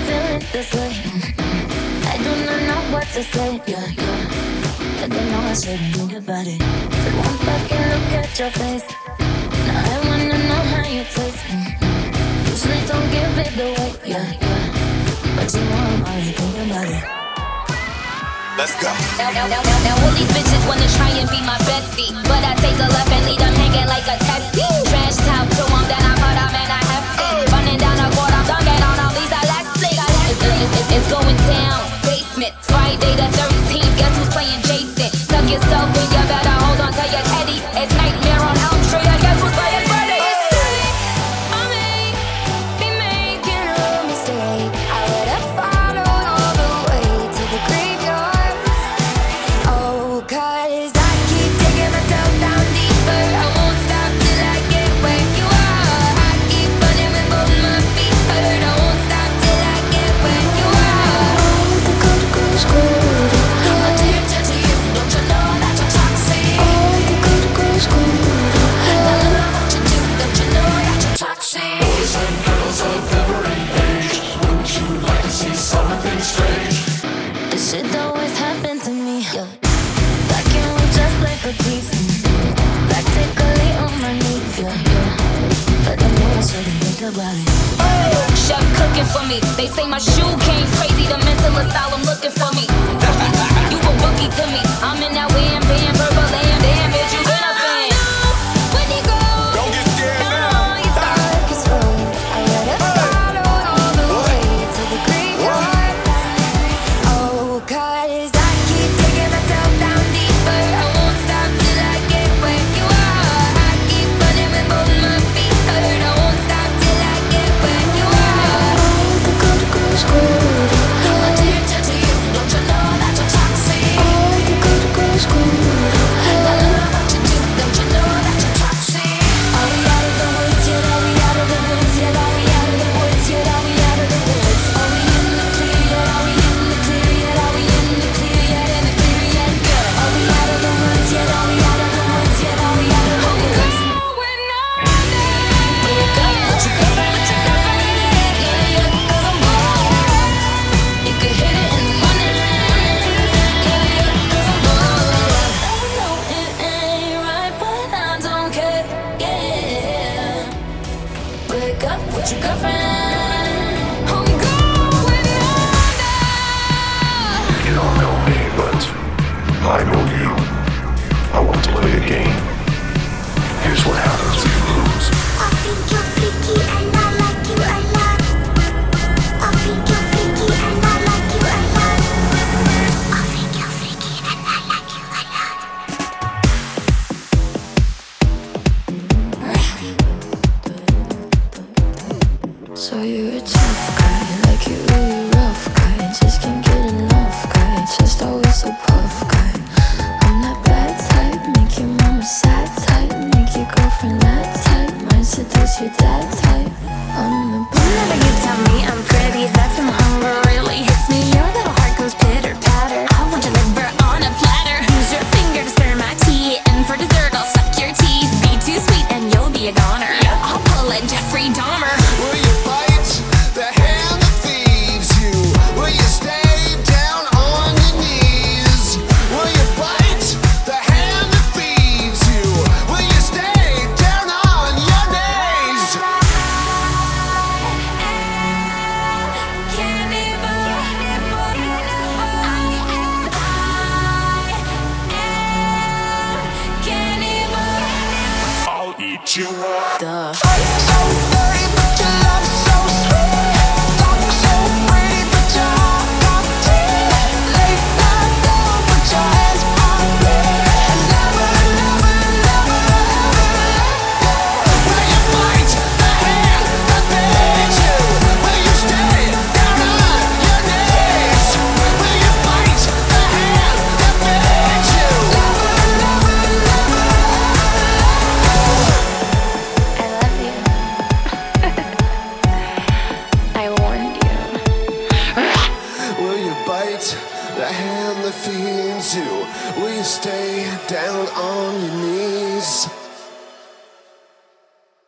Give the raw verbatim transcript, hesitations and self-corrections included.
feeling this way. I do not know what to say. Yeah, yeah. I don't know I shouldn't think about it. So one fucking look at your face. Now I wanna know how you taste. Usually don't give it away. Yeah, yeah. But you know I'm already thinking about it. Let's go. Now, now, now, now, now all these bitches wanna try and be my bestie, but I take a left and leave them hanging like a testy. Trash talk to them, then I put them in a hefty. Running down the court, I'm dunking on all these electric. It's, it's, it's going down, basement. Friday the thirteenth, guess who's playing Jason? Tuck yourself in, you better hold on to your teddy. It's Nightmare on Elm Street, I guess who's playing Freddy? I may be making a mistake. I would have followed all the way to the graveyard. Oh, cause I keep taking myself down deeper. I won't stop till I get where you are. I keep running with both my feet hurt. I won't stop till I get where you are. Oh, the good girl's good. My dear to you, don't you know that you're toxic? Oh, the good girl's good. I love what you do, don't you know that you're toxic? Boys and girls of every age, wouldn't you like to see something strange? This shit always happened to me. Yeah. Why can't we just play for keeps? Practically on my knees. Yeah, yeah. But I know I shouldn't think about it. Oh, chef cooking for me. They say my shoe came crazy. The mental asylum looking for me. You a rookie to me. I'm in that wham bam, purple lamb. Damn bitch, you been a fan. When you go Don't get scared down now. all your darkest roads, I would have followed all the way to the graveyard. Oh, cause I keep taking myself down deeper. I won't stop till I get where you are. I keep running with both my feet hurt. I won't stop till I get where you are. Oh, the good girl's good. My dear to you, don't you know that you're toxic? Oh, the good girl's good. I love what you do, don't you know that you're toxic? Are we out of the woods yet? Are we out of the woods yet? Are we out of the woods yet? Are we out of the woods? Are we in the clear yet? Are we in the clear yet? Are we in the clear yet? In the clear yet? Good. Are we out of the woods yet? Are we out of the woods yet? Are we out of the woods? Wake up, put your girlfriend, put your girlfriend in it. Yeah, yeah, 'cause I'm bored. You can hit it in the morning. Yeah, yeah, 'cause I'm bored. I know it ain't right, but I don't care. Yeah. Wake up with your girlfriend. I'm going under. You don't know me, but I know you. I want to play a game. Here's what happens if you lose. I think you're freaky and I like you a lot. I think you're freaky and I like you a lot. I think you're freaky and I like you a lot. So you're a tough guy, like you really rough guy. Just can't get enough guy, just always so puff guy. I'm that bad type, make your mama sad type, make your girlfriend that type, might seduce your dad type. I'm a Whenever you tell me I'm pretty, that's when hunger really hits me. Your little heart goes pitter patter. I want your liver on a platter. Use your finger to stir my tea, and for dessert I'll suck your teeth. Be too sweet and you'll be a goner. I'll pull a Jeffrey Dahmer. Will you bite the hand that feeds you? Will you stay down on your knees? Will you bite the hand that feeds you? Will you stay down on your knees? I'll eat you up. duh. So dirty, but your love so sweet. Talk so pretty, but your heart got deep. Late night love, put your hands on me. Never, never, never, ever let go. Will you bite the hand that feeds you? Will you stay down on your knees? Will you bite the hand that feeds you? Never, never, never, ever let go. I love you. I warned you. Will you bite the hand that feeds you? Will you stay down on your knees?